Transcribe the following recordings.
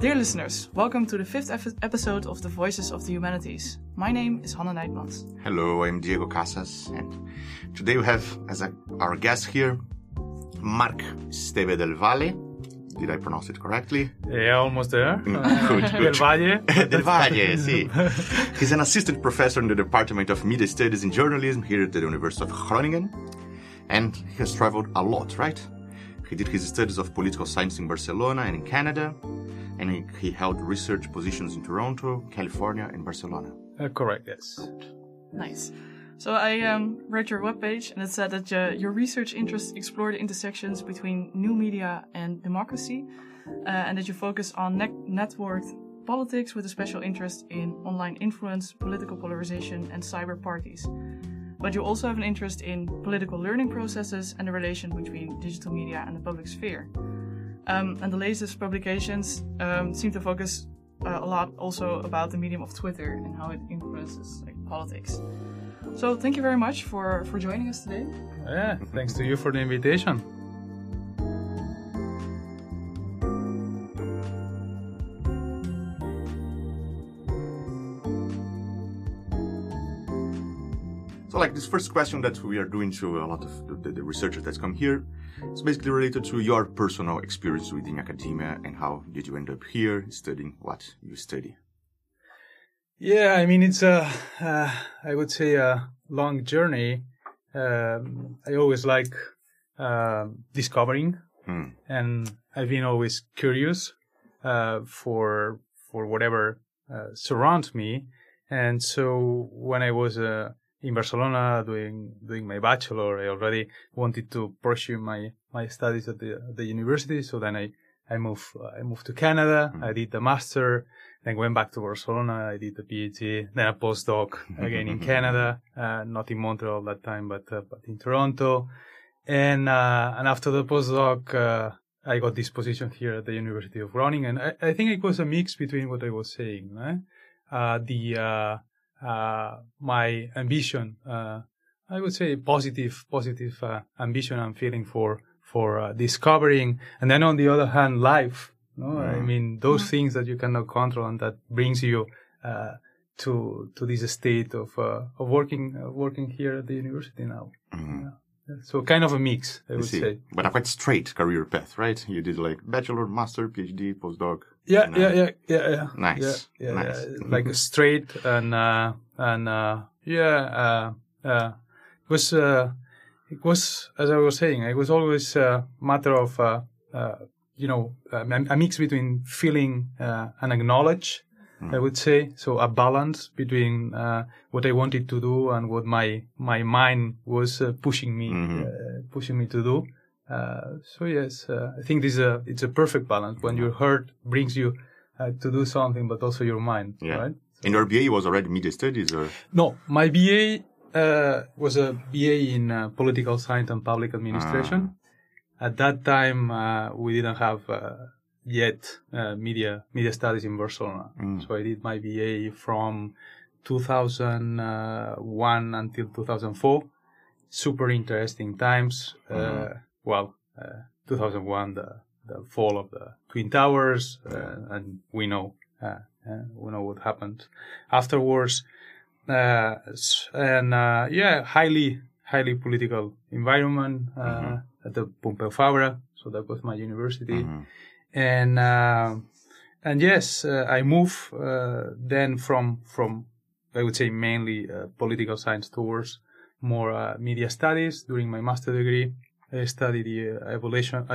Dear listeners, welcome to the fifth episode of the Voices of the Humanities. My name is Hanne Nijtmans. Hello, I'm Diego Casas, and today we have as our guest here, Marc Esteve del Valle. Did I pronounce it correctly? Yeah, almost there. Good. Del Valle. Del Valle, sí. He's an assistant professor in the Department of Media Studies and Journalism here at the University of Groningen. And he has traveled a lot, right? He did his studies of political science in Barcelona and in Canada. And he held research positions in Toronto, California, and Barcelona. Correct, yes. Nice. So I read your webpage, and it said that your research interests explore the intersections between new media and democracy, and that you focus on networked politics with a special interest in online influence, political polarization, and cyber parties. But you also have an interest in political learning processes and the relation between digital media and the public sphere. And the latest publications seem to focus a lot also about the medium of Twitter and how it influences politics. So thank you very much for joining us today. Yeah, thanks to you for the invitation. So this first question that we are doing to a lot of the researchers that's come here is basically related to your personal experience within academia and how did you end up here studying what you study? Yeah, I mean, it's I would say a long journey. I always like discovering, and I've been always curious for whatever surrounds me. And so when I was in Barcelona doing my bachelor, I already wanted to pursue my studies at the university. So then I moved to Canada. I did the master. Then went back to Barcelona. I did the PhD. Then a postdoc again in Canada, not in Montreal that time, but in Toronto. And after the postdoc, I got this position here at the University of Groningen. And I think it was a mix between what I was saying, right? My ambition, I would say positive ambition and feeling for discovering, and then on the other hand, life. No, I mean those things that you cannot control, and that brings you to this state of working here at the university now. Yeah. So kind of a mix, I would say. But a quite straight career path, right? You did bachelor, master, PhD, postdoc. Yeah. Nice. Nice. Like straight and it was, as I was saying, it was always a matter of, a mix between feeling and acknowledge, I would say. So a balance between what I wanted to do and what my mind was pushing me to do. So yes, I think it's a perfect balance when your heart brings you to do something, but also your mind, right? And your BA was already media studies, or? No, my BA was a BA in political science and public administration. At that time, we didn't have yet media studies in Barcelona. So I did my BA from 2001 until 2004. Super interesting times. 2001, the fall of the Twin Towers, and we know what happened afterwards. Highly political environment at the Pompeu Fabra. So that was my university. And yes, I moved then from I would say mainly political science towards more media studies. During my master degree, I studied the evolution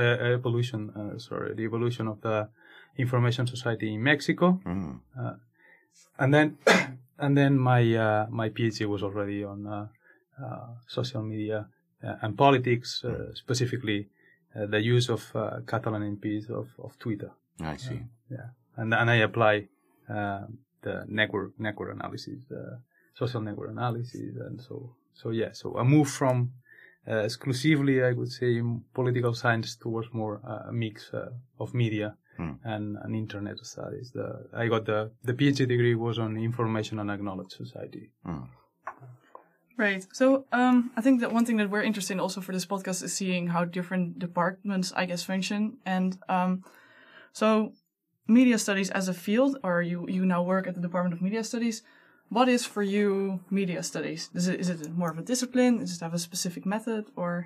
of the information society in Mexico, and then my PhD was already on social media and politics, specifically the use of Catalan MPs of Twitter. I see. And I apply the network analysis, social network analysis, and so I moved from exclusively, I would say, political science towards more a mix of media and internet studies. I got the PhD degree was on information and acknowledged society. Right. So I think that one thing that we're interested in also for this podcast is seeing how different departments, I guess, function. And so media studies as a field, or you now work at the Department of Media Studies. What is for you media studies? Is it more of a discipline? Does it have a specific method, or?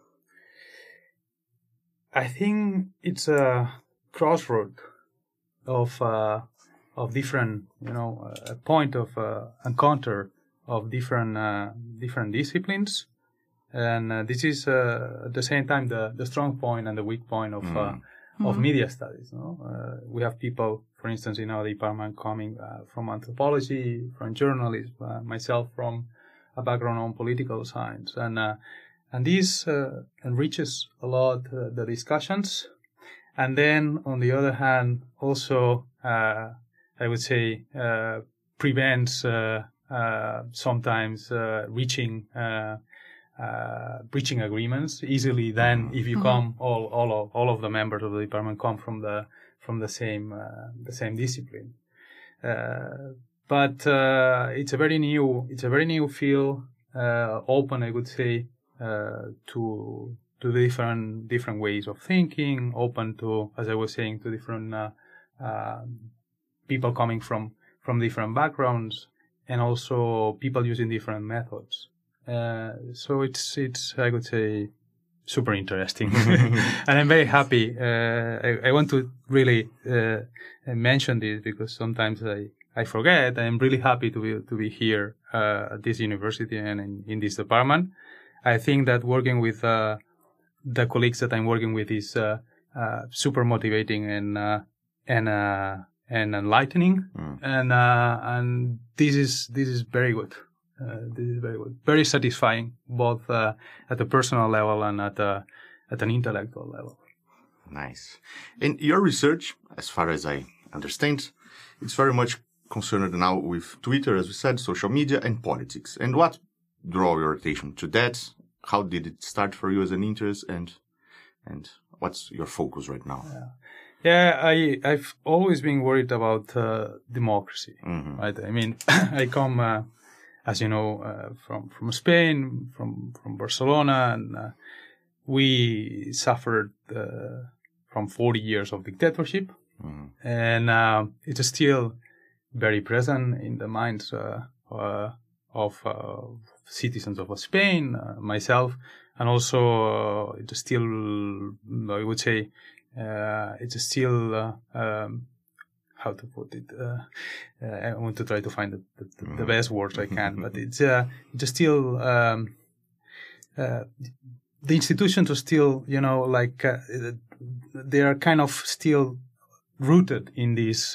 I think it's a crossroad of different, a point of encounter of different disciplines, and this is at the same time the strong point and the weak point of media studies. We have people, for instance, in our department coming from anthropology, from journalism, myself from a background on political science, and this enriches a lot the discussions. And then, on the other hand, also, I would say, prevents sometimes reaching agreements easily. Then, if you come, all of the members of the department come from the same discipline. But it's a very new field, open, I would say, to different ways of thinking, open to, as I was saying, to different people coming from different backgrounds, and also people using different methods. So it's I would say super interesting, and I'm very happy. I want to really mention this because sometimes I forget. I'm really happy to be here at this university and in this department. I think that working with the colleagues that I'm working with is super motivating and enlightening, and this is very good. This is very good, very satisfying, both at a personal level and at an intellectual level. Nice. And your research, as far as I understand, it's very much concerned now with Twitter, as we said, social media, and politics. And what draw your attention to that? How did it start for you as an interest, and what's your focus right now? I've always been worried about democracy, right? I mean, I come, as you know, from Spain, from Barcelona, and we suffered from 40 years of dictatorship, and it's still very present in the minds of citizens of Spain, myself, and also it's still, I would say, it's still how to put it. I want to try to find the best words I can, but it's still the institutions are still, they are kind of still rooted in this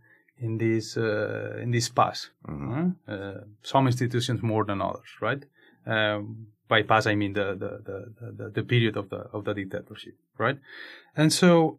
past. Some institutions more than others, right? By past, I mean the period of the dictatorship, right? And so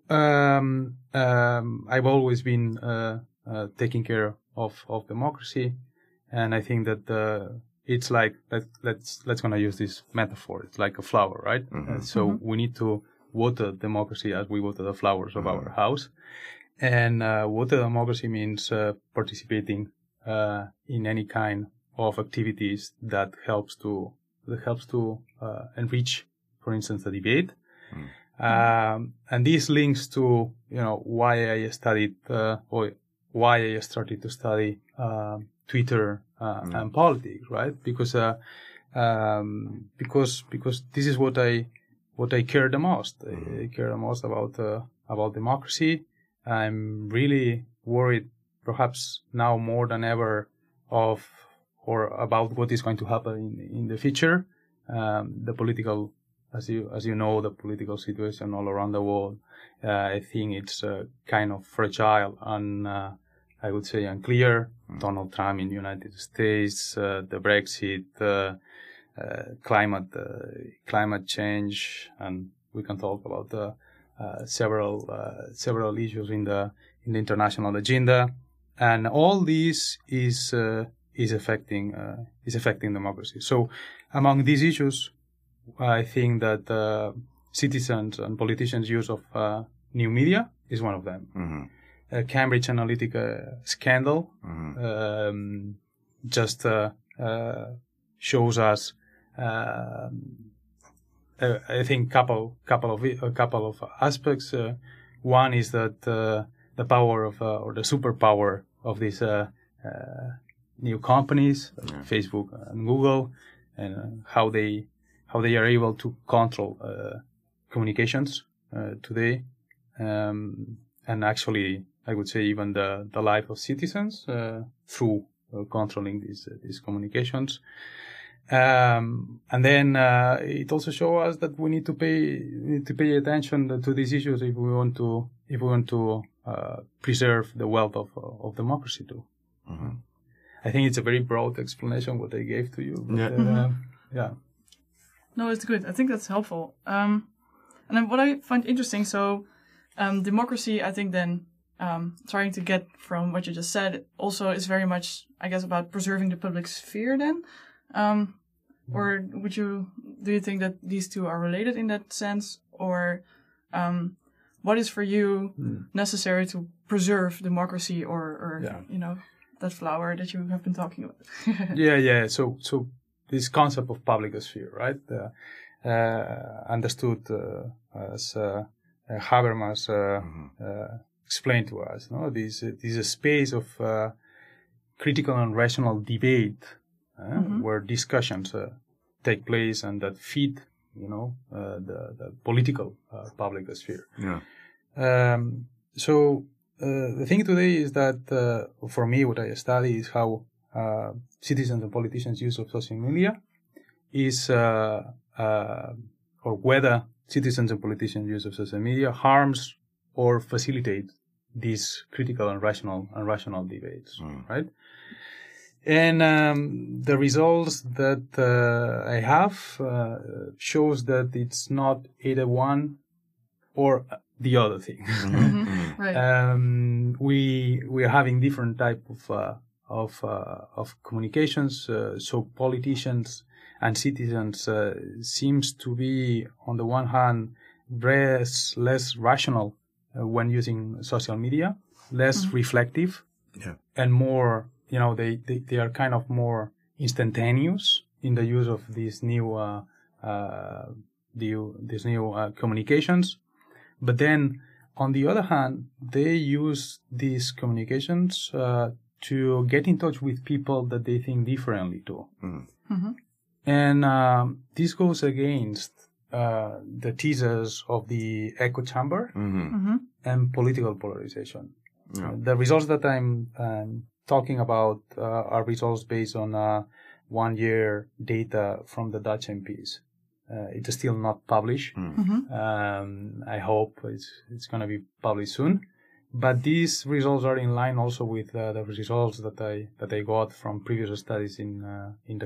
I've always been taking care of democracy, and I think that it's like let's gonna use this metaphor. It's like a flower, right? So we need to water democracy as we water the flowers of our house. And water democracy means participating in any kind of activities that helps to enrich, for instance, the debate. And this links to why I studied or why I started to study Twitter and politics, right? Because this is what I care the most. I care the most about democracy. I'm really worried, perhaps now more than ever, about what is going to happen in the future. The political, as you know, the political situation all around the world. I think it's kind of fragile and I would say unclear. Donald Trump in the United States, the Brexit, climate change, and we can talk about several issues in the international agenda, and all this is affecting democracy. So, among these issues, I think that citizens and politicians' use of new media is one of them. Cambridge Analytica scandal just shows us. I think couple of aspects. One is that the power of or the superpower of these new companies, like Facebook and Google, and how they are able to control communications today, and actually, I would say even the life of citizens through controlling these communications. And then it also shows us that we need to pay attention to these issues if we want to preserve the wealth of democracy too. Mm-hmm. I think it's a very broad explanation what I gave to you. But, yeah. No, it's good. I think that's helpful. And then what I find interesting, so democracy, I think then trying to get from what you just said, also is very much, I guess, about preserving the public sphere then. Or do you think that these two are related in that sense? Or what is for you necessary to preserve democracy or that flower that you have been talking about? Yeah. So this concept of public sphere, right? Understood as Habermas explained to us, no? This is a space of critical and rational debate where discussions take place and that feed, the political public sphere. Yeah. So the thing today is that for me, what I study is how citizens and politicians' use of social media is, or whether citizens and politicians' use of social media harms or facilitates these critical and rational debates, right? And the results that I have shows that it's not either one or the other thing. Right. We are having different type of communications. So politicians and citizens seems to be, on the one hand, less rational when using social media, less reflective, and more. They are kind of more instantaneous in the use of these new communications. But then, on the other hand, they use these communications to get in touch with people that they think differently too. Mm-hmm. And this goes against the thesis of the echo chamber and political polarization. Yeah. The results that I'm talking about are results based on 1 year data from the Dutch MPs. It's still not published. I hope it's going to be published soon. But these results are in line also with the results that I got from previous studies in the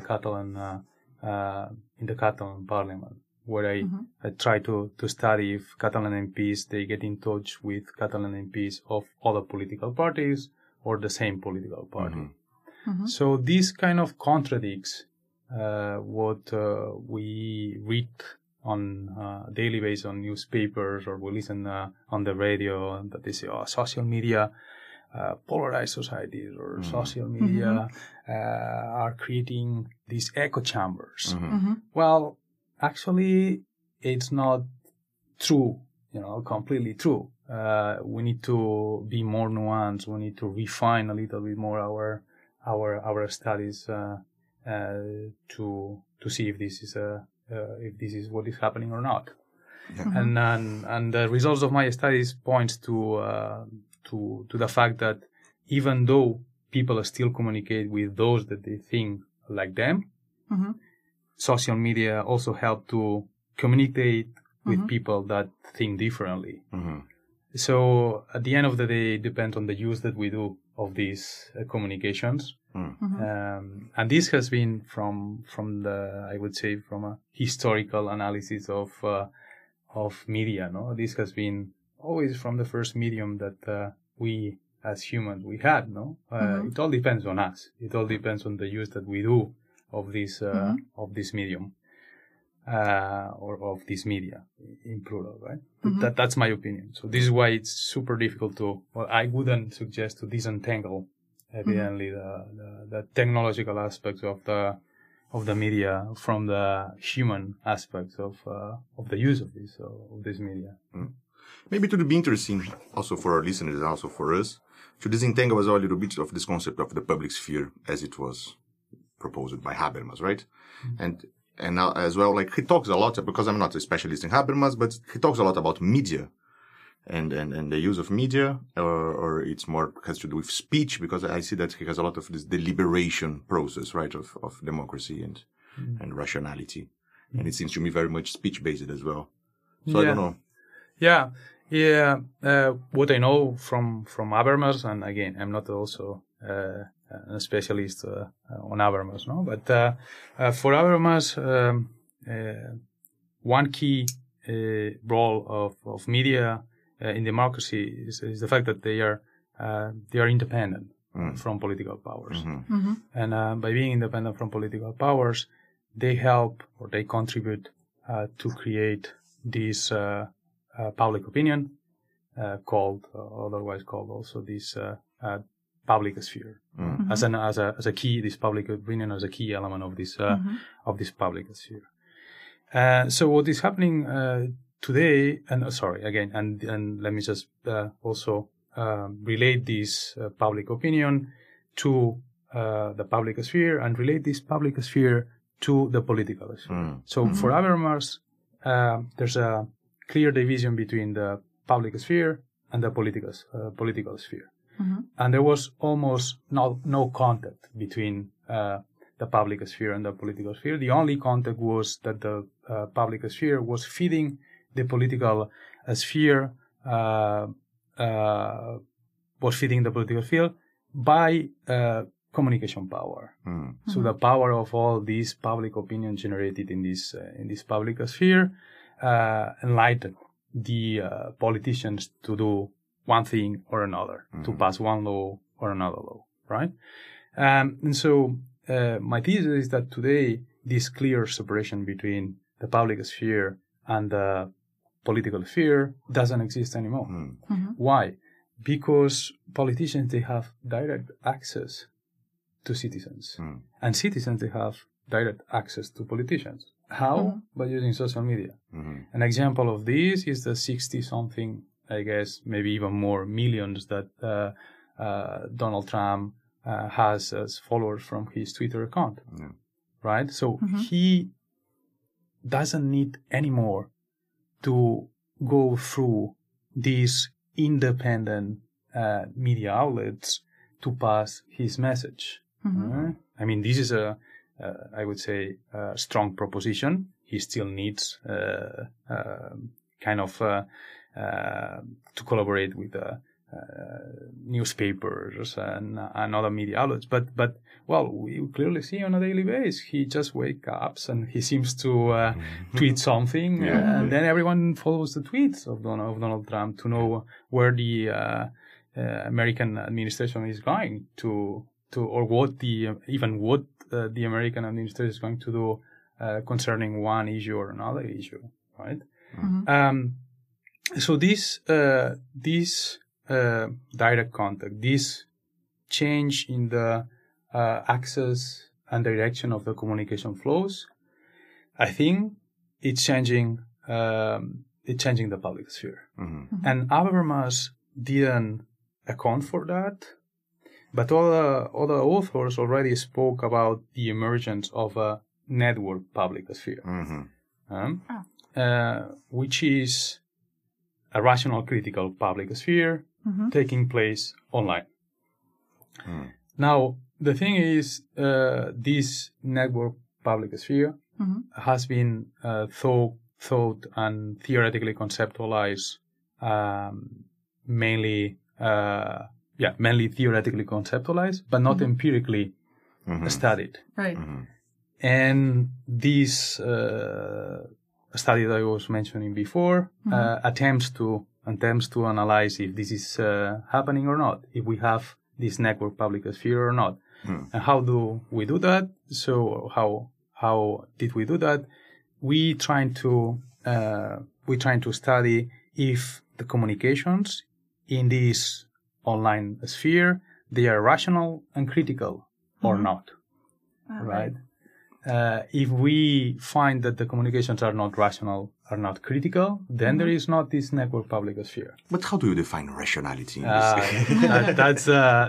Catalan Parliament, where I try to study if Catalan MPs they get in touch with Catalan MPs of other political parties or the same political party. So this kind of contradicts what we read on daily basis on newspapers, or we listen on the radio that they say, social media polarize societies, or social media are creating these echo chambers. Well, actually, it's not true, completely true. We need to be more nuanced. We need to refine a little bit more our studies to see if this is what is happening or not. And the results of my studies points to the fact that even though people still communicate with those that they think like them, social media also help to communicate with people that think differently. So at the end of the day, it depends on the use that we do of these communications. And this has been from a historical analysis of media. No, this has been always from the first medium that we as humans we had. No, it all depends on us. It all depends on the use that we do of this medium. Or of this media in plural, right? That's my opinion. So this is why it's super difficult I wouldn't suggest to disentangle evidently the technological aspects of the media from the human aspects of the use of this media. Maybe it would be interesting also for our listeners and also for us to disentangle as well a little bit of this concept of the public sphere as it was proposed by Habermas, right? And now as well, like he talks a lot, because I'm not a specialist in Habermas, but he talks a lot about media and the use of media, or it's more has to do with speech, because I see that he has a lot of this deliberation process, right, of democracy and rationality. And it seems to me very much speech-based as well. So I don't know. Yeah. What I know from Habermas, and again, I'm not also a specialist on Habermas, no? But for Habermas, one key role of media in democracy is the fact that they are independent from political powers, and by being independent from political powers, they help or they contribute to create this public opinion, otherwise called also this public sphere, as a key, this public opinion as a key element of this public sphere. So what is happening today, and let me just also relate this public opinion to the public sphere, and relate this public sphere to the political sphere. So for Habermas, there's a clear division between the public sphere and the political sphere. And there was almost no contact between the public sphere and the political sphere. The only contact was that the public sphere was feeding the political sphere, by communication power. So the power of all these public opinion generated in this public sphere enlightened the politicians to do one thing or another, to pass one law or another law, right? And so my thesis is that today this clear separation between the public sphere and the political sphere doesn't exist anymore. Why? Because politicians, they have direct access to citizens, and citizens, they have direct access to politicians. How? By using social media. An example of this is the 60-something, I guess, maybe even more millions that Donald Trump has as followers from his Twitter account, right? So he doesn't need anymore to go through these independent media outlets to pass his message. I mean, this is I would say, a strong proposition. He still needs to collaborate with newspapers and other media outlets. But we clearly see on a daily basis, he just wakes up and he seems to tweet something, and then everyone follows the tweets of Donald Trump to know where the American administration is going to or what the American administration is going to do concerning one issue or another issue, right? So this direct contact, this change in the access and direction of the communication flows, I think it's changing the public sphere. And Habermas didn't account for that. But other authors already spoke about the emergence of a network public sphere, which is a rational critical public sphere taking place online. Now, the thing is, this network public sphere has been thought and theoretically conceptualized mainly theoretically conceptualized, but not empirically studied. Right. And this study that I was mentioning before attempts to analyze if this is happening or not, if we have this network public sphere or not. And how do we do that? So how did we do that? We trying to study if the communications in this online sphere, they are rational and critical or not, right? If we find that the communications are not rational are not critical, then there is not this network public sphere. But how do you define rationality? That's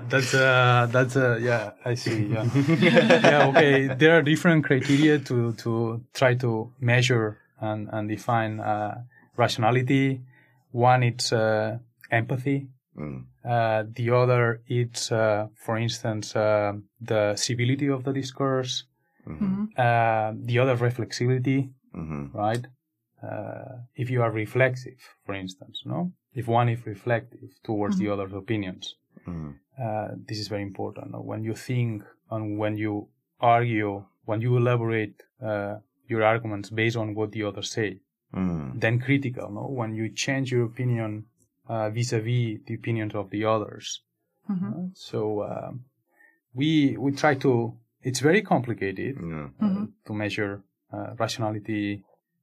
yeah, I see. Yeah. Yeah, okay. There are different criteria to try to measure and define rationality. One, it's empathy. The other, it's, for instance, the civility of the discourse. The other, reflexivity, right? If you are reflexive, for instance, no? If one is reflective towards the other's opinions, this is very important. No? When you think and when you argue, when you elaborate your arguments based on what the others say, then critical, no? When you change your opinion vis-a-vis the opinions of the others. So we try to. It's very complicated to measure rationality,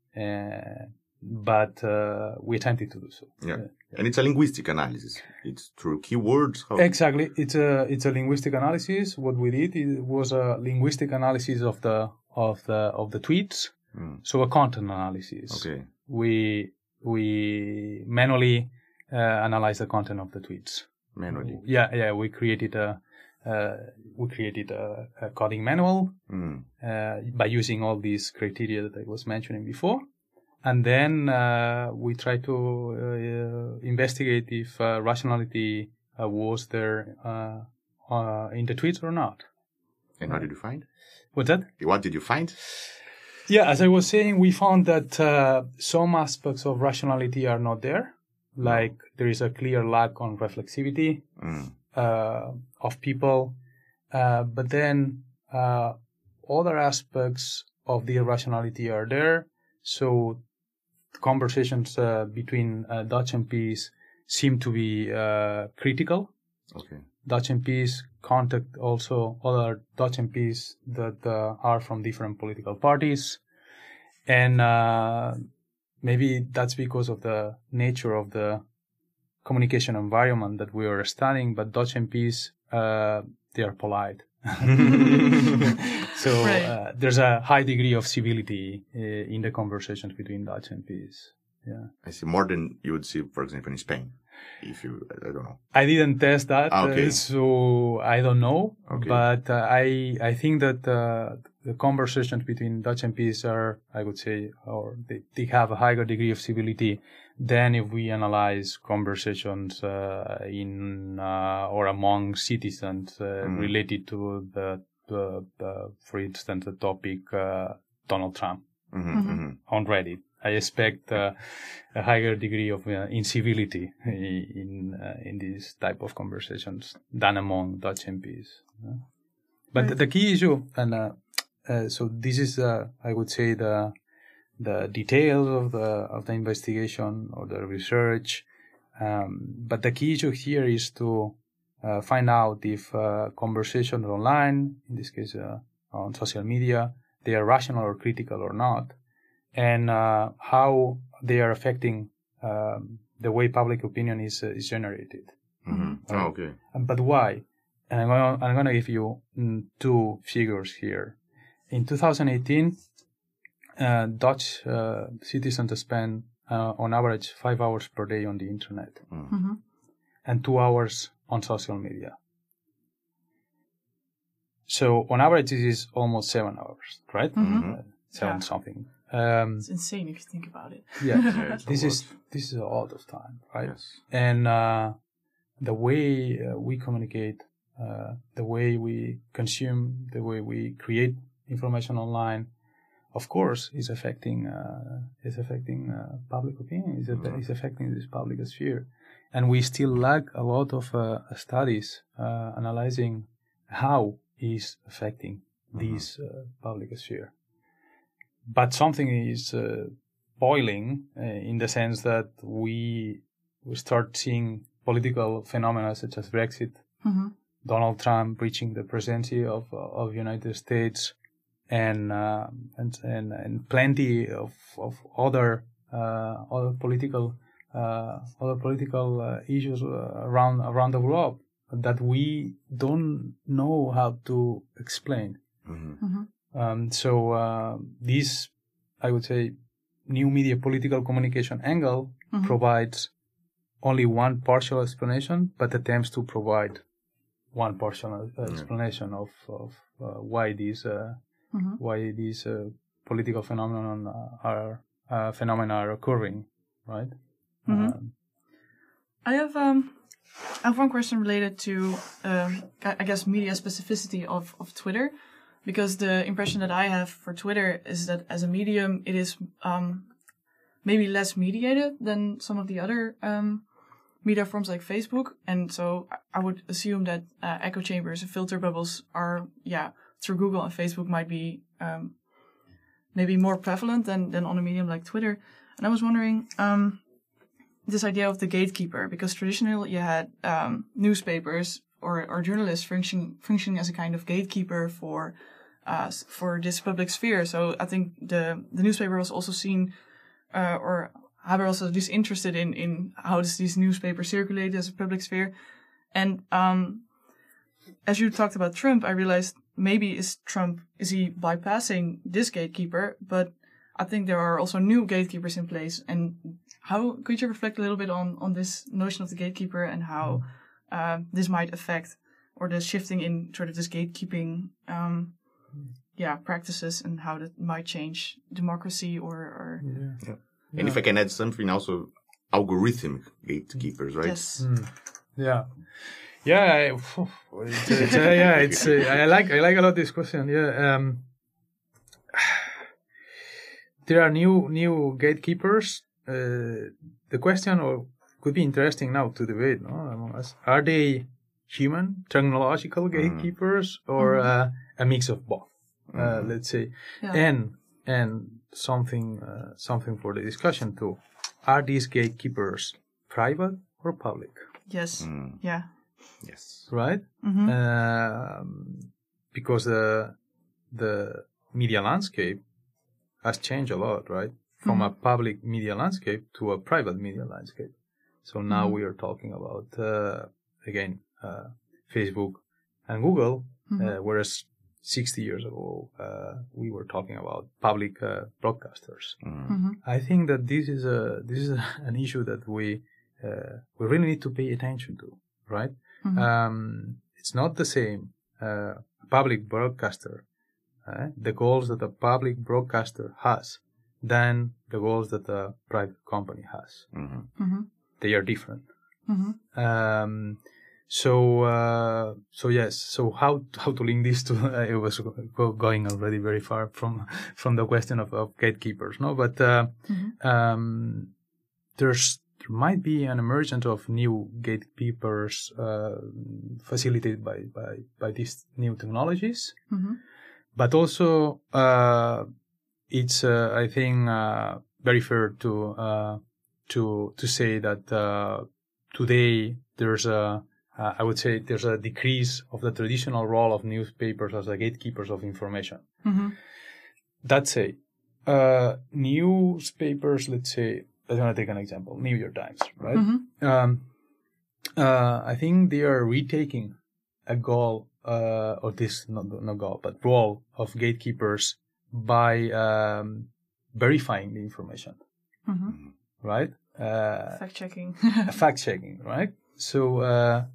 but we attempted to do so. Yeah, and it's a linguistic analysis. It's through keywords. Exactly, it's a linguistic analysis. What we did was a linguistic analysis of the tweets. So a content analysis. Okay. We manually analyze the content of the tweets. Manually. Yeah. We created a coding manual by using all these criteria that I was mentioning before, and then we try to investigate if rationality was there in the tweets or not. And what did you find? What's that? What did you find? Yeah, as I was saying, we found that some aspects of rationality are not there. Like there is a clear lack on reflexivity of people, but then other aspects of the irrationality are there. So conversations between Dutch MPs seem to be critical. Okay. Dutch MPs contact also other Dutch MPs that are from different political parties, and maybe that's because of the nature of the communication environment that we are studying, but Dutch MPs, they are polite. So there's a high degree of civility in the conversations between Dutch MPs. Yeah, I see, more than you would see, for example, in Spain. I don't know. I didn't test that, so I don't know. Okay. But I think that the conversations between Dutch MPs are, I would say, or they have a higher degree of civility than if we analyze conversations in or among citizens related to the for instance, the topic Donald Trump on Reddit. I expect a higher degree of incivility in these type of conversations than among Dutch MPs. But the key issue, and so this is, I would say, the details of the investigation or the research. But the key issue here is to find out if conversations online, in this case on social media, they are rational or critical or not. And how they are affecting the way public opinion is generated. Okay. But why? And I'm gonna give you two figures here. In 2018, Dutch citizens spend on average 5 hours per day on the internet, and 2 hours on social media. So on average, this is almost 7 hours, right? Something. It's insane if you think about it. Yeah, this is a lot of time, right? Yes. And the way we communicate, the way we consume, the way we create information online, of course, is affecting public opinion. Is affecting this public sphere, and we still lack a lot of studies analyzing how is affecting this public sphere. But something is boiling in the sense that we start seeing political phenomena such as Brexit, Donald Trump reaching the presidency of United States, and plenty of other political issues around the globe that we don't know how to explain. So this, I would say, new media political communication angle provides only one partial explanation, but attempts to provide one partial explanation of why these political phenomena are occurring, right? I have one question related to, I guess, media specificity of Twitter, because the impression that I have for Twitter is that as a medium, it is maybe less mediated than some of the other media forms like Facebook. And so I would assume that echo chambers and filter bubbles are, through Google and Facebook might be maybe more prevalent than on a medium like Twitter. And I was wondering, this idea of the gatekeeper, because traditionally you had newspapers or journalists functioning as a kind of gatekeeper for this public sphere. So I think the newspaper was also seen, or Haber also just interested in how does these newspapers circulate as a public sphere. And as you talked about Trump, I realized maybe is he bypassing this gatekeeper, but I think there are also new gatekeepers in place. And how could you reflect a little bit on this notion of the gatekeeper and how this might affect, or the shifting in sort of this gatekeeping practices, and how that might change democracy or And if I can add something also, algorithmic gatekeepers, right? Yes. Yeah. Yeah, I like a lot this question. Yeah, there are new gatekeepers. The question could be interesting now to debate, no, among us. Are they human, technological gatekeepers, or a mix of both? Let's say, and something for the discussion too. Are these gatekeepers private or public? Yes. Yeah. Yes. Right? Because the media landscape has changed a lot, right? From a public media landscape to a private media landscape. So now we are talking about, Facebook and Google, whereas 60 years ago, we were talking about public broadcasters. I think that this is an issue that we really need to pay attention to, right? It's not the same public broadcaster, the goals that a public broadcaster has, than the goals that a private company has. They are different. So yes. So how to link this to? It was going already very far from the question of gatekeepers, no? But there might be an emergence of new gatekeepers facilitated by these new technologies, but also it's I think very fair to say that today there's I would say there's a decrease of the traditional role of newspapers as the gatekeepers of information. That's it. Newspapers, let's say, I'm going to take an example, New York Times, right? I think they are retaking a goal, or this, not goal, but role of gatekeepers by verifying the information, right? Fact-checking. Fact-checking, right? So,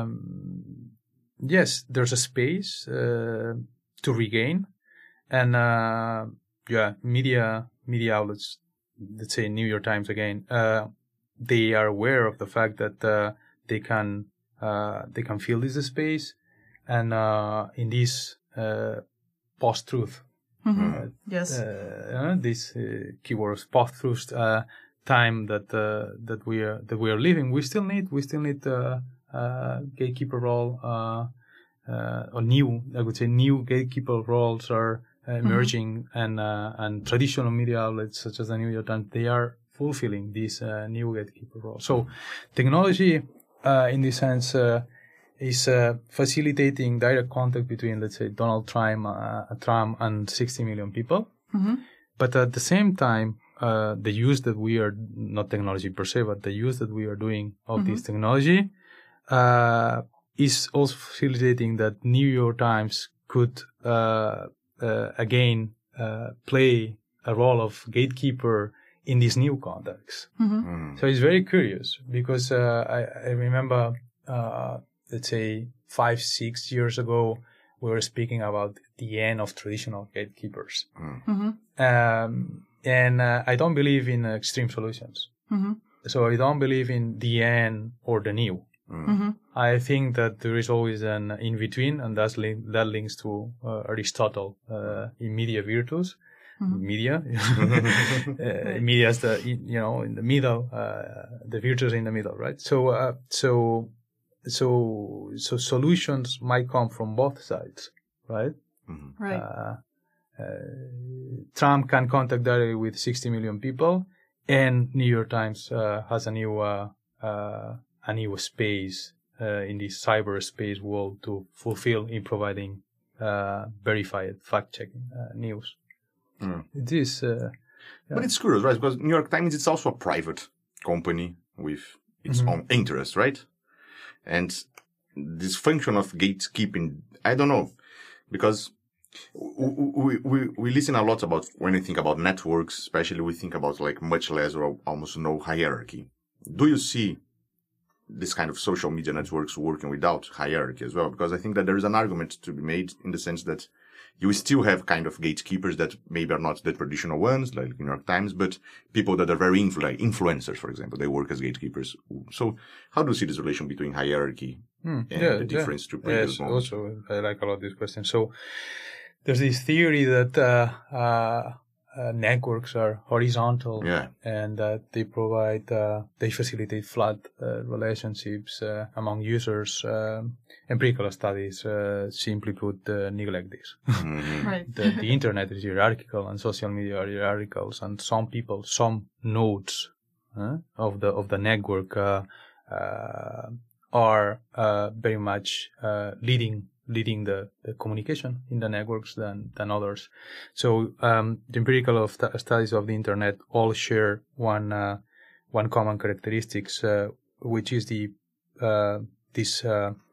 yes, there's a space to regain, and media outlets, let's say New York Times again, they are aware of the fact that they can fill this space, and in this post-truth, yes, this keywords post-truth time that we are living, we still need gatekeeper role, or new gatekeeper roles are emerging, and traditional media outlets such as the New York Times, they are fulfilling this new gatekeeper role. So technology, in this sense, is facilitating direct contact between, let's say, Donald Trump and 60 million people. But at the same time, the use that we are, not technology per se, but the use that we are doing of this technology is also facilitating that New York Times could again play a role of gatekeeper in this new context. So it's very curious because I remember, let's say 5-6 years ago, we were speaking about the end of traditional gatekeepers. And I don't believe in extreme solutions. So I don't believe in the end or the new. I think that there is always an in-between, and that links to Aristotle in media virtus. Media. Media is in the middle, the virtues in the middle, right? So solutions might come from both sides, right? Right. Trump can contact directly with 60 million people, and New York Times has a new space in this cyberspace world to fulfill in providing verified fact-checking news. It is, but it's curious, right? Because New York Times is also a private company with its own interests, right? And this function of gatekeeping, I don't know, because we listen a lot about, when we think about networks, especially we think about like much less or almost no hierarchy. Do you see this kind of social media networks working without hierarchy as well? Because I think that there is an argument to be made in the sense that you still have kind of gatekeepers that maybe are not the traditional ones, like New York Times, but people that are very influencers, for example, they work as gatekeepers. So how do you see this relation between hierarchy and the difference to previous moments? Also, I like a lot this question. So there's this theory that networks are horizontal and that they provide, they facilitate flat relationships among users. Empirical studies, simply put, neglect this. Right. The internet is hierarchical and social media are hierarchical, and some people, some nodes of the network are very much leading the communication in the networks than others. So the empirical studies of the internet all share one common characteristics, which is this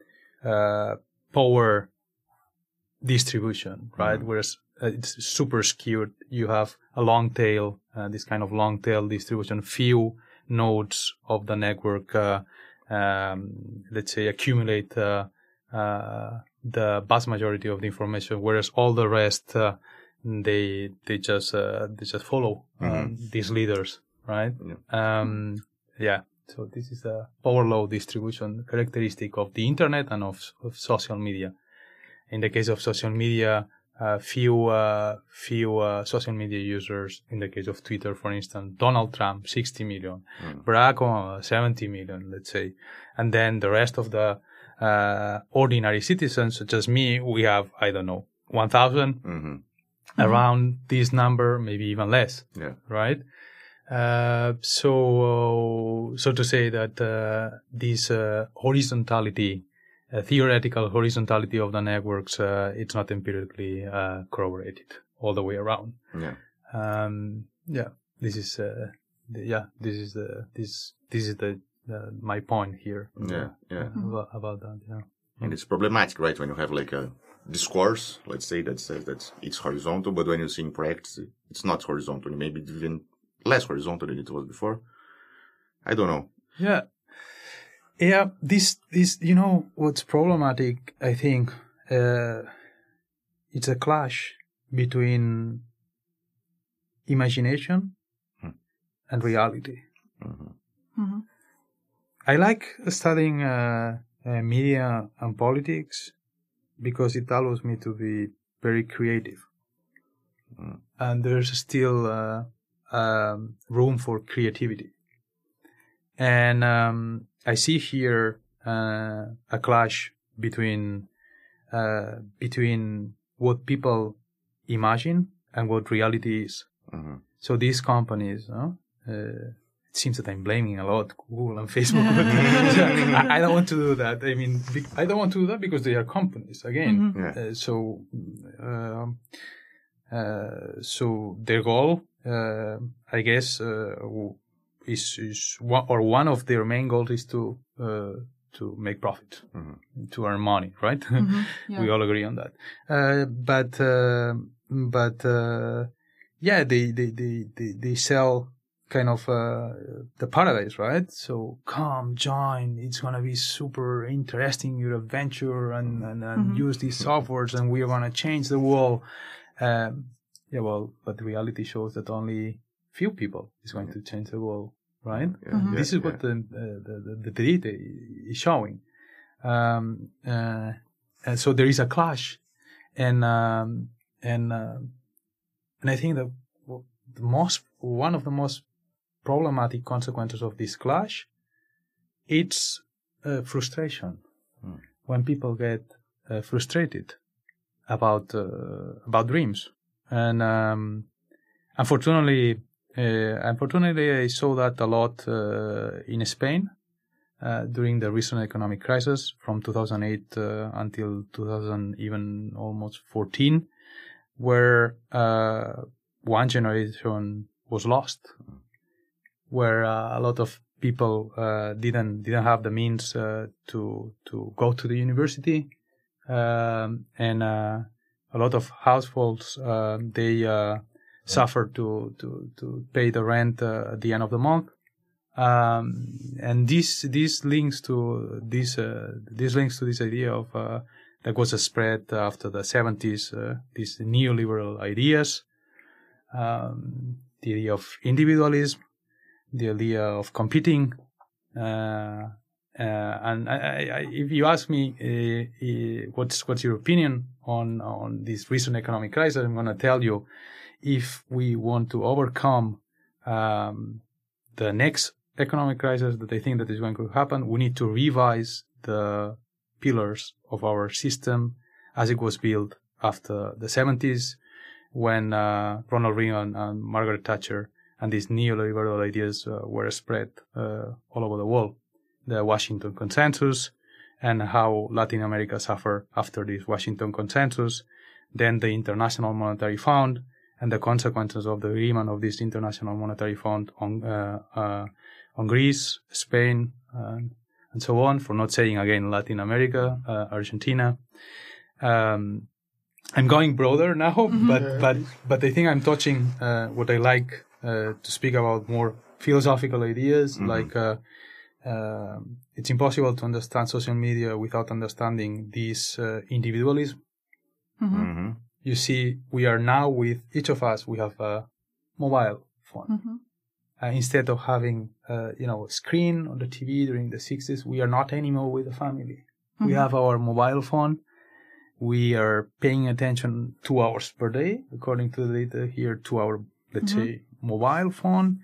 power distribution, right? Whereas it's super skewed. You have a long tail, this kind of long tail distribution. Few nodes of the network, let's say, accumulate the vast majority of the information, whereas all the rest they just follow these leaders, right? So this is a power law distribution characteristic of the internet and of social media. In the case of social media, few social media users. In the case of Twitter, for instance, Donald Trump, 60 million, Barack Obama, 70 million, let's say, and then the rest of the ordinary citizens, such as me, we have, I don't know, 1,000 around this number, maybe even less. Right? So to say that this horizontality, theoretical horizontality of the networks, it's not empirically corroborated all the way around. This is my point here. About that. And it's problematic, right? When you have like a discourse, let's say, that says that it's horizontal, but when you see in practice, it's not horizontal. Maybe even less horizontal than it was before. I don't know. This what's problematic, I think, it's a clash between imagination and reality. I like studying media and politics because it allows me to be very creative. And there's still room for creativity. And I see here a clash between what people imagine and what reality is. So these companies, it seems that I'm blaming a lot Google and Facebook. I don't want to do that. I mean, I don't want to do that because they are companies again. So their goal, I guess, is one of their main goals is to make profit, to earn money, right? We all agree on that. But they sell kind of the paradise, right? So come, join. It's gonna be super interesting, your adventure, and use these softwares, and we are gonna change the world. But the reality shows that only few people is going to change the world, right? This is what the data is showing. And so there is a clash, and I think that one of the most problematic consequences of this clash, it's frustration. When people get frustrated about dreams, and unfortunately, I saw that a lot in Spain during the recent economic crisis from 2008 until 2000, even almost 14, where one generation was lost, where a lot of people didn't have the means to go to the university, and a lot of households they suffered to pay the rent at the end of the month, and this links to this idea of that was a spread after the 70s, these neoliberal ideas, the idea of individualism, the idea of competing, and if you ask me what's your opinion on this recent economic crisis, I'm going to tell you, if we want to overcome the next economic crisis that I think that is going to happen, we need to revise the pillars of our system as it was built after the 70s, when Ronald Reagan and Margaret Thatcher and these neoliberal ideas were spread all over the world. The Washington Consensus, and how Latin America suffered after this Washington Consensus, then the International Monetary Fund, and the consequences of the agreement of this International Monetary Fund on Greece, Spain, and so on, for not saying again Latin America, Argentina. I'm going broader now, but I think I'm touching what I like to speak about, more philosophical ideas. Like it's impossible to understand social media without understanding this individualism. You see, we are now with each of us, we have a mobile phone. Instead of having a screen on the TV during the 60s, we are not anymore with the family. We have our mobile phone. We are paying attention 2 hours per day, according to the data here, 2 hour, let's say, mobile phone.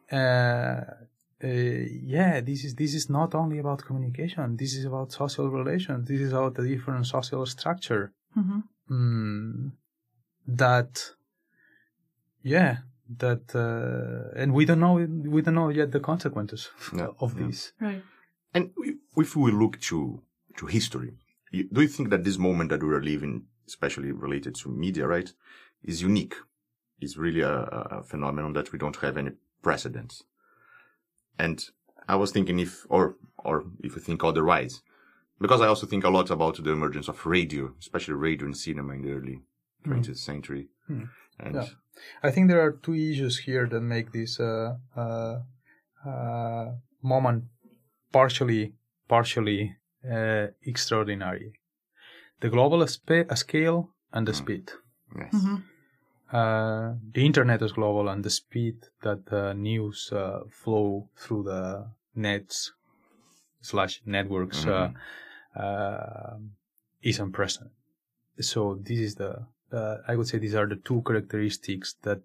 This is not only about communication. This is about social relations. This is about the different social structure. And we don't know yet the consequences of this. Right. And if we look to history, do you think that this moment that we are living, especially related to media, right, is unique? Is really a phenomenon that we don't have any precedents? And I was thinking if you think otherwise, because I also think a lot about the emergence of radio, especially radio and cinema in the early 20th century. And I think there are two issues here that make this moment partially extraordinary: the global scale and the speed. Yes. The internet is global, and the speed that news flow through the nets/networks is unprecedented. So this is I would say these are the two characteristics that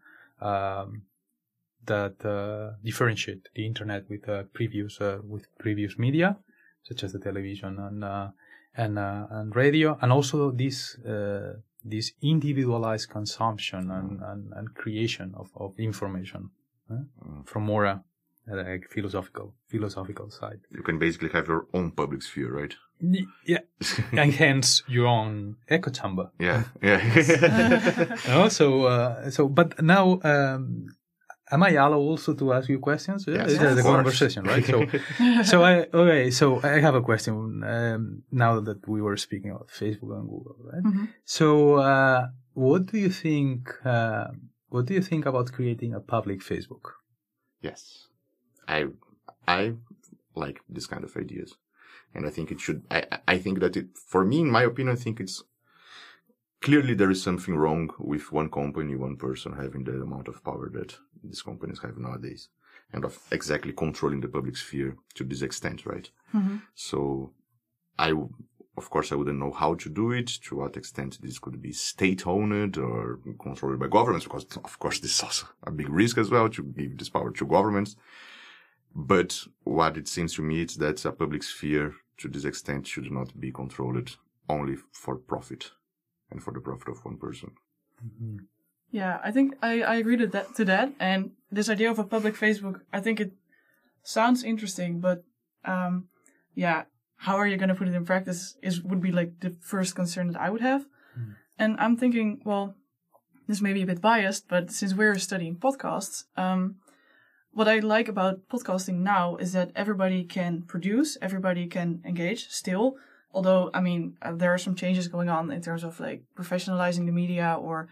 differentiate the internet with previous media, such as the television and radio, and also this individualized consumption and creation of information from more like philosophical side. You can basically have your own public sphere, right? Yeah, and hence your own echo chamber. Yeah. But now, am I allowed also to ask you questions? Yes, It's a course. conversation, right? So I have a question. Now that we were speaking about Facebook and Google, right? So, what do you think? What do you think about creating a public Facebook? Yes. I like this kind of ideas. And I think it should, I think that for me, in my opinion, I think it's clearly there is something wrong with one company, one person having the amount of power that these companies have nowadays, and of exactly controlling the public sphere to this extent, right? Mm-hmm. So of course, I wouldn't know how to do it, to what extent this could be state-owned or controlled by governments, because, of course, this is also a big risk as well, to give this power to governments. But what it seems to me is that a public sphere, to this extent, should not be controlled only for profit and for the profit of one person. Mm-hmm. Yeah, I think I agree to that. And this idea of a public Facebook, I think it sounds interesting, but how are you going to put it in practice would be like the first concern that I would have. Mm. And I'm thinking, well, this may be a bit biased, but since we're studying podcasts, what I like about podcasting now is that everybody can produce, everybody can engage still. Although, I mean, there are some changes going on in terms of like professionalizing the media, or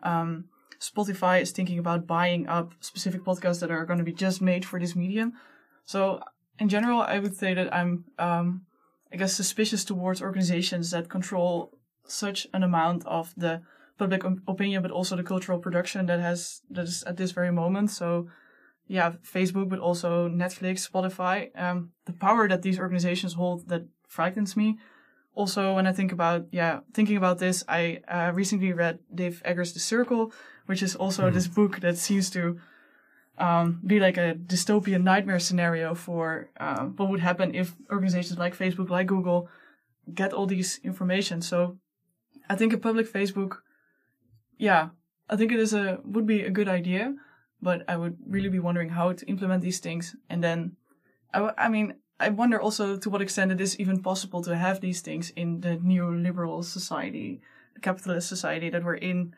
Spotify is thinking about buying up specific podcasts that are going to be just made for this medium. So in general, I would say that I'm, I guess, suspicious towards organizations that control such an amount of the public opinion, but also the cultural production that is at this very moment. So yeah, Facebook, but also Netflix, Spotify, the power that these organizations hold, that frightens me. Also, when I thinking about this, I recently read Dave Eggers' The Circle, which is also this book that seems to be like a dystopian nightmare scenario for what would happen if organizations like Facebook, like Google, get all these information. So I think a public Facebook, I think it would be a good idea, but I would really be wondering how to implement these things. And then, I wonder also to what extent it is even possible to have these things in the neoliberal society, the capitalist society that we're in.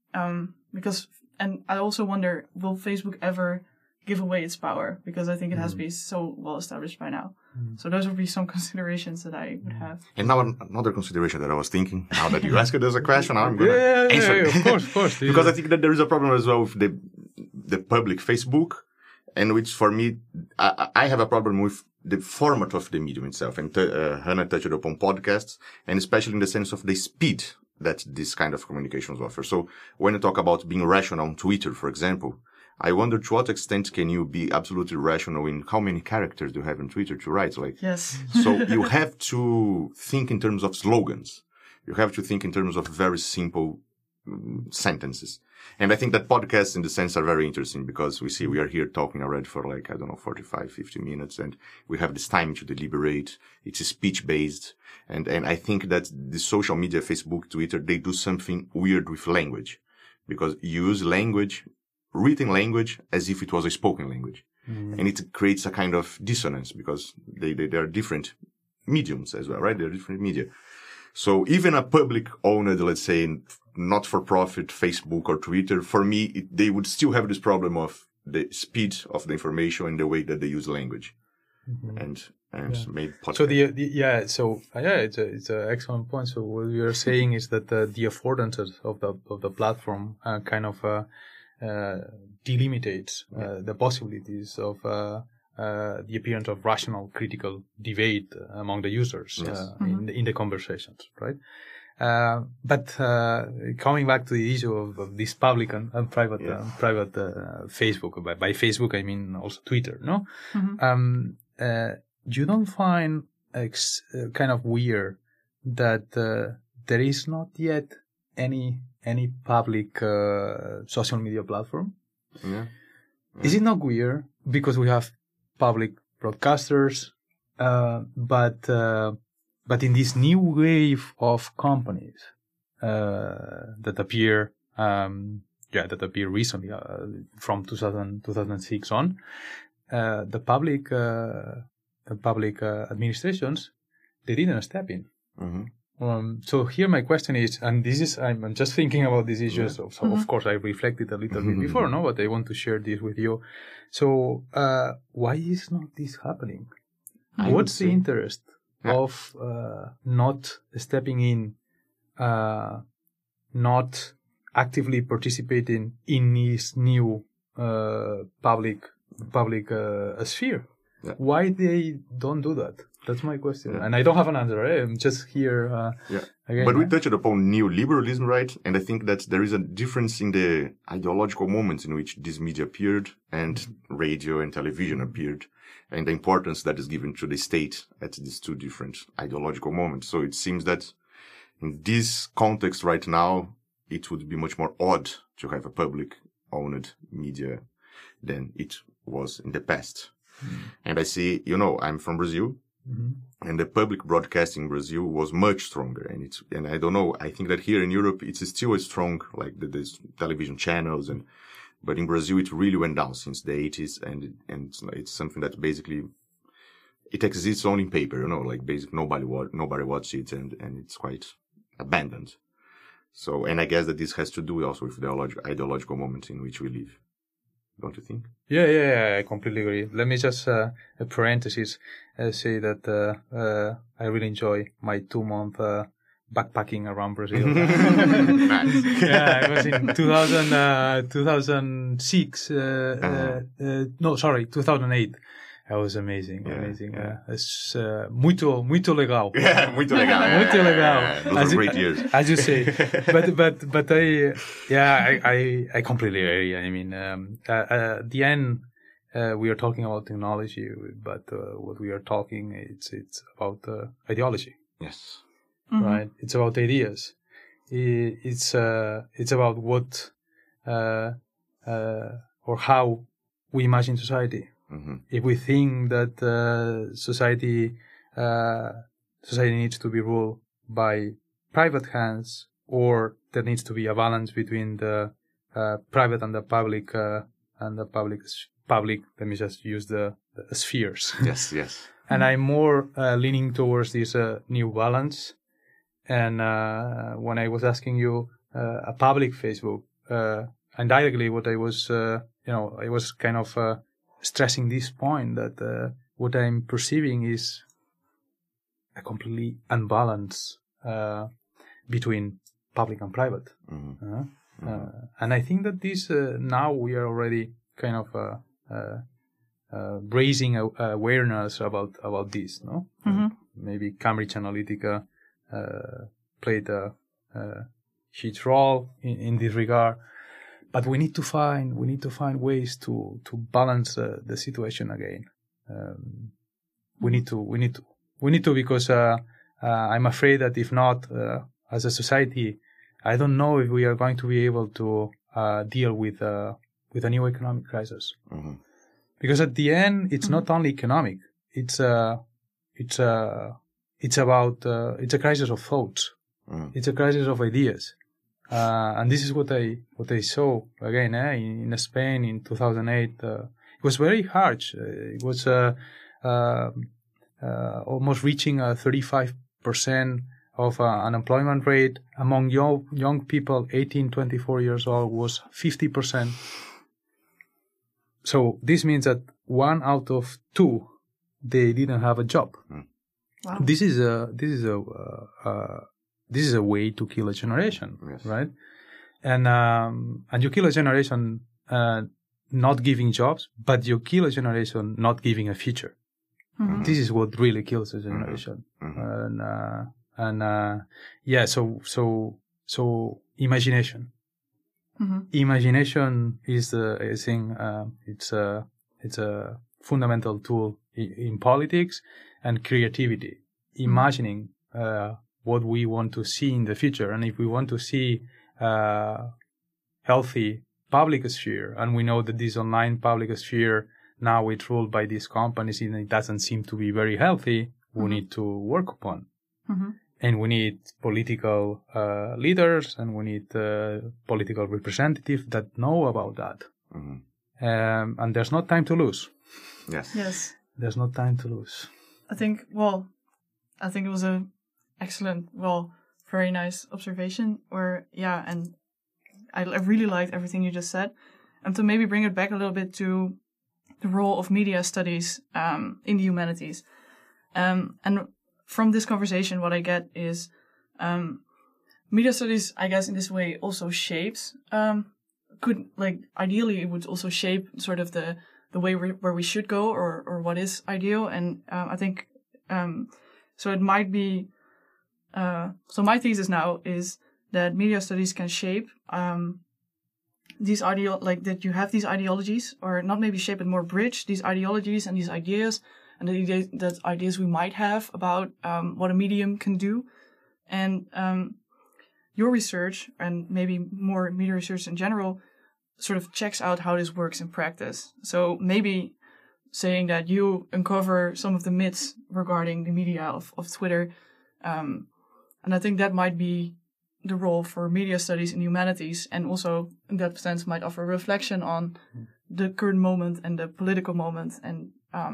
And I also wonder, will Facebook ever give away its power? Because I think it has to be so well established by now. So those would be some considerations that I would have. And now another consideration that I was thinking, now that you asked it as a question, I'm going to answer. Yeah, of course. Because I think that there is a problem as well with the public Facebook, and which for me, I have a problem with the format of the medium itself. And Hannah touched upon podcasts, and especially in the sense of the speed that this kind of communications offer. So when you talk about being rational on Twitter, for example, I wonder to what extent can you be absolutely rational in how many characters do you have in Twitter to write? Yes. So you have to think in terms of slogans. You have to think in terms of very simple sentences. And I think that podcasts in the sense are very interesting, because we are here talking already for 45, 50 minutes, and we have this time to deliberate. It's speech based. And I think that the social media, Facebook, Twitter, they do something weird with language, because you use written language as if it was a spoken language. And it creates a kind of dissonance, because they are different mediums as well, right? They're different media. So even a public owned, let's say, not-for-profit Facebook or Twitter, for me, they would still have this problem of the speed of the information and the way that they use language. And made podcast. So it's an excellent point. So what you're saying is that the affordances of the platform kind of delimitates the possibilities of the appearance of rational, critical debate among the users in the conversations, right? But coming back to the issue of this public and private Facebook, by Facebook I mean also Twitter, no? You don't find kind of weird that there is not yet any public social media platform? Is it not weird because we have public broadcasters, but in this new wave of companies that appear recently, from 2006 on, the public administrations, they didn't step in. So here my question is, and this is, I'm just thinking about these issues. So of course I reflected a little bit before, no, but I want to share this with you. So why is not this happening? What's the interest of not stepping in, not actively participating in this new public sphere. Yeah. Why they don't do that? That's my question, and I don't have an answer. I'm just here. Again, but we touched upon neoliberalism, right? And I think that there is a difference in the ideological moments in which this media appeared and radio and television appeared, and the importance that is given to the state at these two different ideological moments. So it seems that in this context right now, it would be much more odd to have a public-owned media than it was in the past. And I see, I'm from Brazil, and the public broadcasting in Brazil was much stronger. And I don't know, I think that here in Europe, it's still as strong, like there's television channels, but in Brazil, it really went down since the 80s, and it's something that basically, it exists only in paper, like basically nobody watches it, and it's quite abandoned. So, and I guess that this has to do also with the ideological moment in which we live. Don't you think? Yeah, I completely agree. Let me just, a parenthesis, say that I really enjoy my 2-month backpacking around Brazil. Nice. Yeah, it was in 2006. 2008. That was amazing. It's muito legal. Yeah, muito legal. Muito legal. Those are great years. As you say. But I completely agree. I mean, at the end, we are talking about technology, but what we are talking, it's about ideology. Yes. Right? It's about ideas. It's about what, or how we imagine society. If we think that society needs to be ruled by private hands, or there needs to be a balance between the private and the public, let me just use the spheres. Yes. And I'm more leaning towards this new balance. And when I was asking you a public Facebook, indirectly what I was, I was kind of stressing this point that what I'm perceiving is a completely unbalance between public and private. And I think that this now we are already kind of raising awareness about this. No, maybe Cambridge Analytica played a huge role in this regard. But we need to find ways to balance the situation again. We need to because I'm afraid that if not, as a society, I don't know if we are going to be able to deal with a new economic crisis. Because at the end, it's not only economic. It's a crisis of thoughts. It's a crisis of ideas. And this is what I saw again in Spain in 2008. It was very harsh. It was almost reaching 35% of unemployment rate among young people 18-24 years old was 50%. So this means that 1 out of 2 they didn't have a job. Wow. This is a way to kill a generation, right? And you kill a generation not giving jobs, but you kill a generation not giving a future. This is what really kills a generation. So imagination. Imagination is I think it's a fundamental tool in politics and creativity. Imagining what we want to see in the future. And if we want to see healthy public sphere, and we know that this online public sphere, now it's ruled by these companies and it doesn't seem to be very healthy, we need to work upon. And we need political leaders, and we need political representatives that know about that. And there's no time to lose. Yes. There's no time to lose. I think it was a excellent, very nice observation. And I really liked everything you just said. And to maybe bring it back a little bit to the role of media studies in the humanities. And from this conversation, what I get is media studies, I guess, in this way also shapes, ideally it would also shape sort of the the way where we should go or what is ideal. And I think so it might be so my thesis now is that media studies can shape these that you have these ideologies, or not maybe shape but more bridge these ideologies and these ideas and the ideas we might have about what a medium can do. And your research, and maybe more media research in general, sort of checks out how this works in practice. So maybe saying that you uncover some of the myths regarding the media of Twitter. And I think that might be the role for media studies in humanities, and also in that sense might offer reflection on the current moment and the political moment, and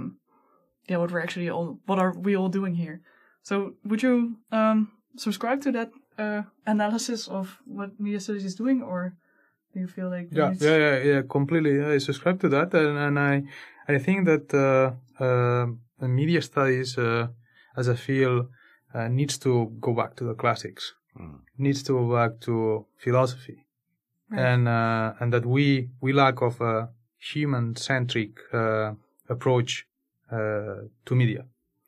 what are we all doing here? So would you subscribe to that analysis of what media studies is doing, or do you feel like yeah, completely. I subscribe to that, and I think that media studies as a field needs to go back to the classics, needs to go back to philosophy, right. And that we lack of a human-centric approach to media,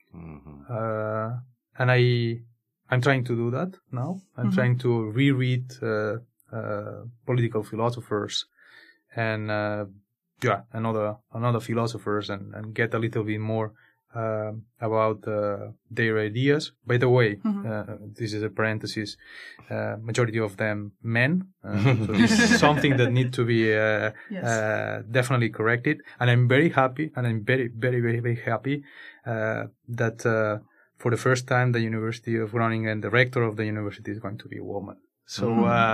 and I'm trying to do that now. I'm trying to reread political philosophers and another philosophers and get a little bit more about their ideas. By the way, this is a parenthesis. Majority of them men. So this is something that needs to be definitely corrected. And I'm very happy, and I'm very, very, very, very happy that for the first time the University of Groningen, the rector of the university, is going to be a woman. So,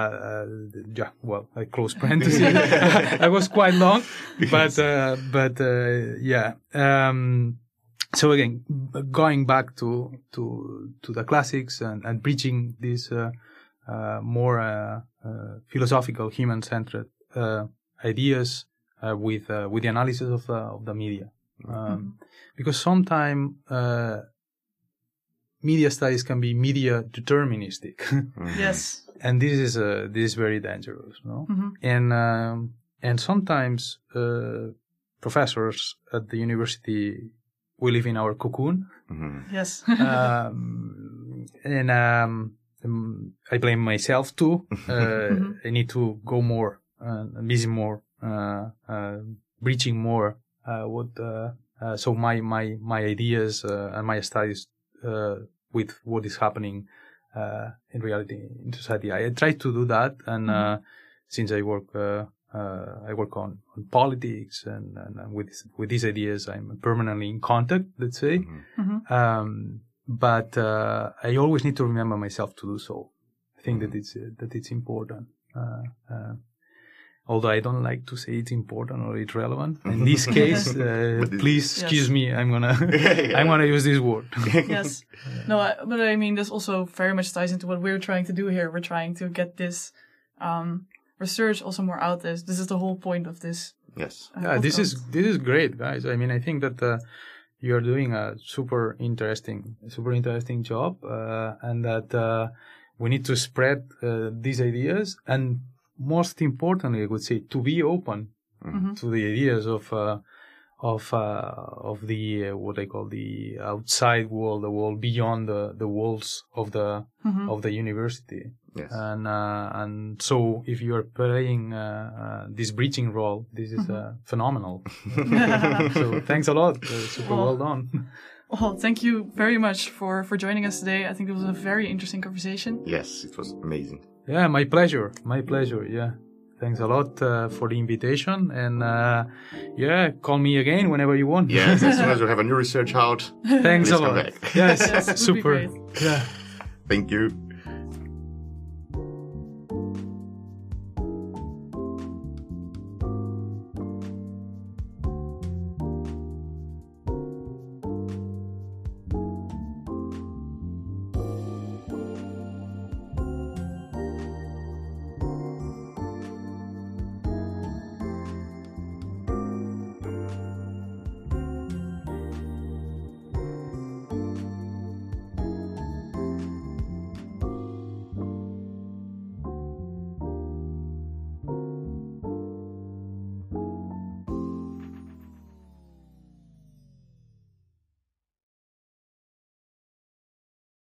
I close parentheses. I was quite long, but yeah. So again, going back to the classics and bridging these more philosophical, human-centered ideas with the analysis of the media, because sometimes media studies can be media deterministic. Yes. And this is very dangerous, no? And sometimes professors at the university, we live in our cocoon. Yes. And I blame myself too. I need to go more, busy more, reaching more. So my ideas and my studies with what is happening in reality in society. I try to do that, and since I work on politics and with these ideas, I'm permanently in contact, let's say. But I always need to remember myself to do so. I think that it's important. Although I don't like to say it's important or it's relevant. In this case, please excuse me. I'm gonna use this word. Yes. No, but I mean, this also very much ties into what we're trying to do here. We're trying to get this research also more out there. This is the whole point of this. Yes. This is great, guys. I mean, I think that you're doing a super interesting job, and that we need to spread these ideas, and most importantly, I would say, to be open to the ideas of the what I call the outside world, the world beyond the walls of the university. Yes. And so if you're playing this bridging role, this is phenomenal. So thanks a lot. Super well done. Well, thank you very much for joining us today. I think it was a very interesting conversation. Yes, it was amazing. Yeah, my pleasure. Yeah. Thanks a lot for the invitation. And call me again whenever you want. Yes, as soon as you have a new research out. Thanks a lot. Come back. Yes, super. Yeah. Thank you.